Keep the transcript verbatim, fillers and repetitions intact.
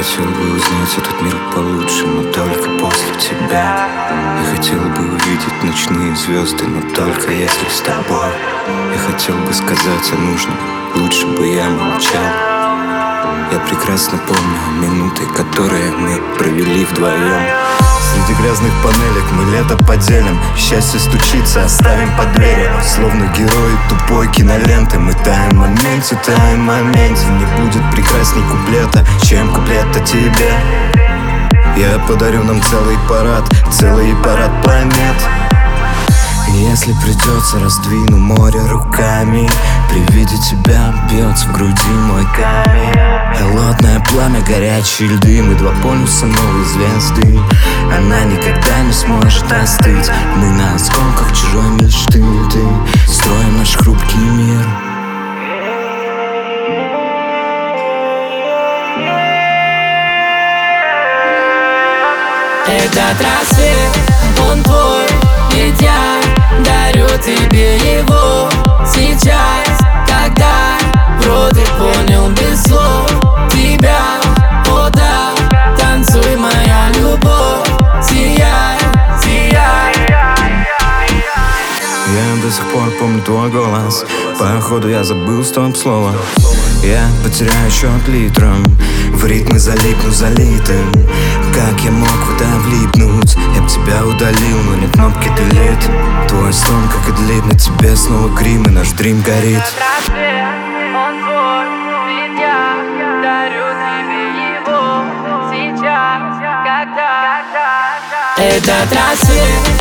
хотел бы узнать этот мир получше, но только после тебя. Я хотел бы увидеть ночные звезды, но только если с тобой. Я хотел бы сказать о нужном, лучше бы я молчал. Я прекрасно помню минуты, которые мы провели вдвоем. Среди грязных панелек мы лето поделим. Счастье стучится, оставим под дверью. Словно герои тупой киноленты. Мы таем в моменте, таем в моменте. Не будет прекрасней куплета, чем куплет о тебе. Я подарю нам целый парад, целый парад планет. И если придется, раздвину море руками. При виде тебя бьется в груди мой камень. Холодное пламя, горячие льды. Мы два полюса новой звезды. Она никогда не сможет остыть. Мы на осколках чужой мечты. Ты строим наш хрупкий мир. Этот рассвет, он твой, ведь я дарю тебе его сейчас, когда вроде понял без слов тебя. О да, танцуй, моя любовь, сияй, сияй. Я до сих пор помню твой голос. Походу я забыл стоп-слово. Я потеряю счет литрам, в ритмы залипну залитым. Как я мог в это влипнуть? Я б тебя удалил, но нет кнопки delete. Твой сон, как и длит, на тебе снова грим, и наш дрим горит. Он твой, ведь я дарю тебе его сейчас, когда этот рассвет.